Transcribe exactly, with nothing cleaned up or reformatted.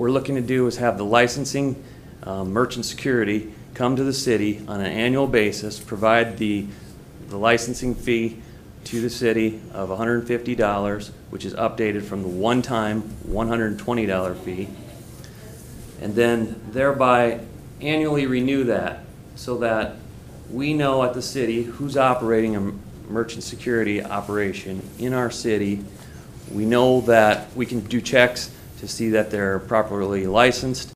we're looking to do is have the licensing um, merchant security come to the city on an annual basis, provide the, the licensing fee to the city of one hundred fifty dollars, which is updated from the one-time one hundred twenty dollar fee, and then thereby annually renew that so that we know at the city who's operating a merchant security operation in our city. We know that we can do checks to see that they're properly licensed,